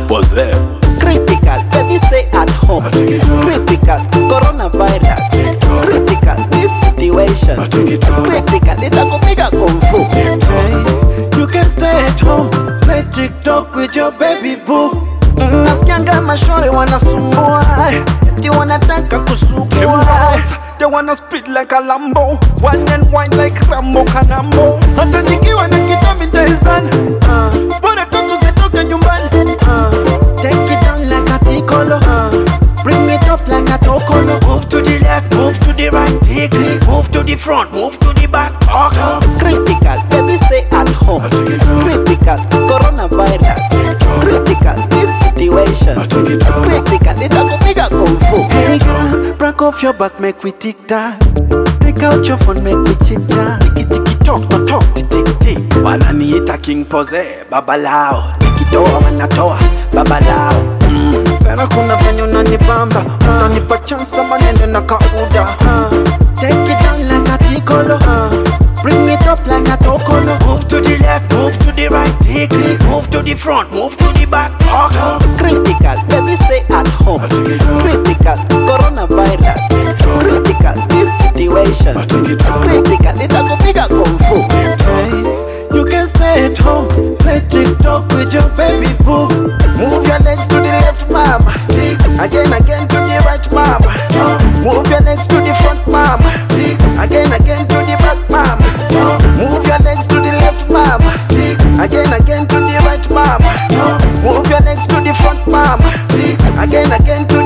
Pose. Critical, baby stay at home. Critical, coronavirus. Critical, this situation. Critical, itakupiga kung fu. You can stay at home, play TikTok with your baby boo. Nasikianga mashore wanasumbua, eti wanataka kusugua. They wanna speed like a Lambo, one and wine like Rambo Kanambo. Hata nikiwa na kitambi nitaizana, bora tatu zitoke nyumbani. Take it down like a piccolo, bring it up like a tokolo. Move to the left, move to the right, take it. Move to the front, move to the back, talk. Critical, baby stay at home. Critical, coronavirus. Critical, this situation. Critical, itakupiga kung fu. Hey girl, break off your back, make we tick-tock. Take out your phone, make we chit-chat. Tiki-tiki-talk, talk, tick-tick. Wananiita King Pose, babalao. Nikitoa wanatoa, babalao. Pera kuna venye unanibamba, unanipa chance manene na kauda. Take it down like a piccolo, bring it up like a tokolo. Move to the left, move to the right, take it. Move to the front, move to the back, talk. Critical, baby stay at home. Critical, coronavirus. Critical, this situation. Critical, itakupiga kung fu. You can stay at home, play TikTok with your baby boo. Move your legs to the left, mama. Again to the right, mama. Move your legs to the front, mama. Again to the back, mama. Move your legs to the left, mama. Again to the right, mama. Move your legs to the front, mama. Again to